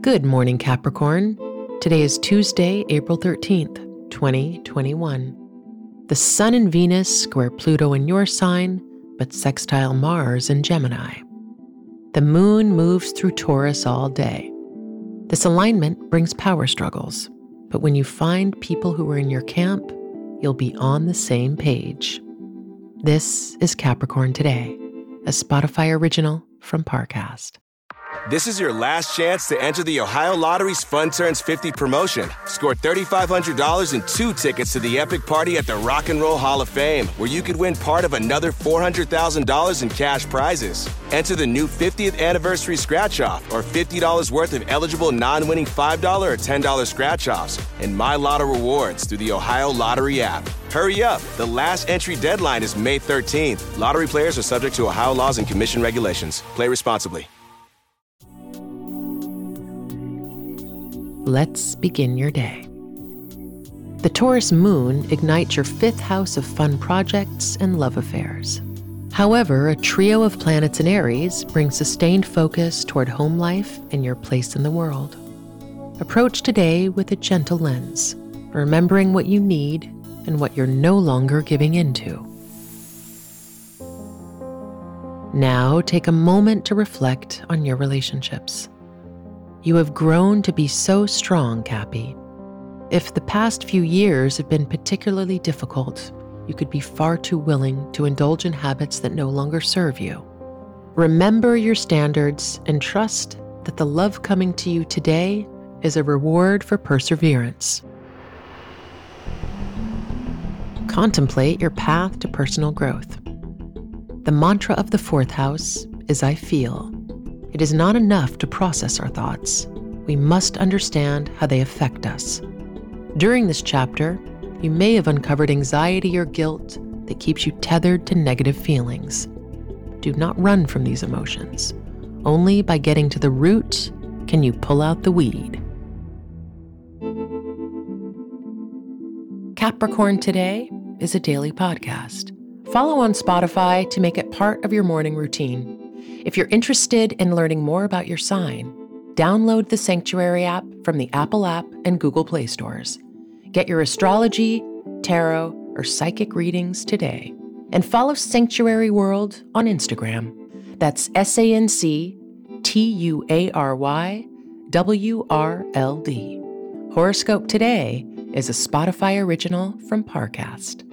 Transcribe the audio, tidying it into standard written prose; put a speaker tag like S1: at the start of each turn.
S1: Good morning, Capricorn. Today is Tuesday, April 13th, 2021. The Sun and Venus square Pluto in your sign, but sextile Mars in Gemini. The Moon moves through Taurus all day. This alignment brings power struggles, but when you find people who are in your camp, you'll be on the same page. This is Capricorn Today, a Spotify original from Parcast.
S2: This is your last chance to enter the Ohio Lottery's Fun Turns 50 promotion. Score $3,500 and 2 tickets to the epic party at the Rock and Roll Hall of Fame, where you could win part of another $400,000 in cash prizes. Enter the new 50th anniversary scratch-off or $50 worth of eligible non-winning $5 or $10 scratch-offs and My Lotto rewards through the Ohio Lottery app. Hurry up. The last entry deadline is May 13th. Lottery players are subject to Ohio laws and commission regulations. Play responsibly.
S1: Let's begin your day. The Taurus moon ignites your 5th house of fun projects and love affairs. However, a trio of planets in Aries brings sustained focus toward home life and your place in the world. Approach today with a gentle lens, remembering what you need and what you're no longer giving into. Now take a moment to reflect on your relationships. You have grown to be so strong, Cappy. If the past few years have been particularly difficult, you could be far too willing to indulge in habits that no longer serve you. Remember your standards and trust that the love coming to you today is a reward for perseverance. Contemplate your path to personal growth. The mantra of the 4th house is I feel. It is not enough to process our thoughts. We must understand how they affect us. During this chapter, you may have uncovered anxiety or guilt that keeps you tethered to negative feelings. Do not run from these emotions. Only by getting to the root can you pull out the weed. Capricorn Today is a daily podcast. Follow on Spotify to make it part of your morning routine. If you're interested in learning more about your sign, download the Sanctuary app from the Apple app and Google Play stores. Get your astrology, tarot, or psychic readings today. And follow Sanctuary World on Instagram. That's SANCTUARYWRLD. Horoscope Today is a Spotify original from Parcast.